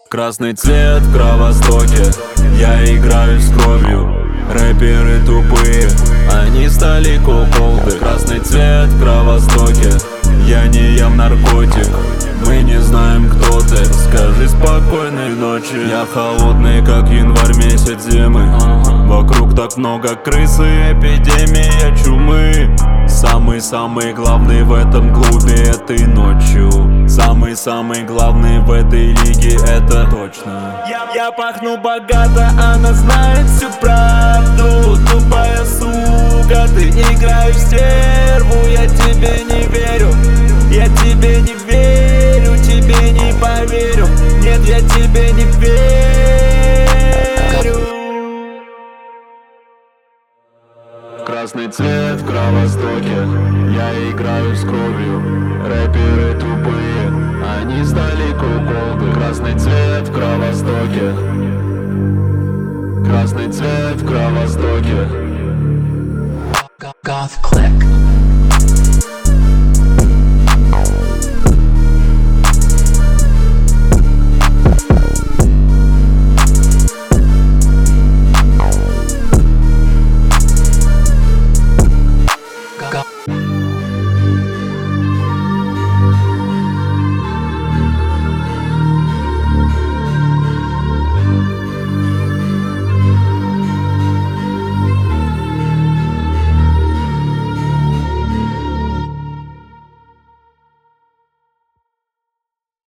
Красный цвет в Кровостоке, я играю с кровью. Рэперы тупые, они стали куколды. Красный цвет в Кровостоке, я не ем наркотик. Мы не знаем, кто ты, скажи спокойной ночи. Я холодный, как январь, месяц зимы. Вокруг так много крысы, эпидемия чумы. Самый-самый главный в этом клубе этой ночью. Самый-самый главный в этой лиге, это точно. Я пахну богато, она знает всю правду. Тупая сука, ты играешь в стерву. Я тебе не верю, я тебе не верю, тебе не поверю. Нет, я тебе не верю. Красный цвет в Кровостоке, я играю с кровью. Рэперы тупые, они стали куколды. Красный цвет в Кровостоке, красный цвет в Кровостоке. Goth Clip.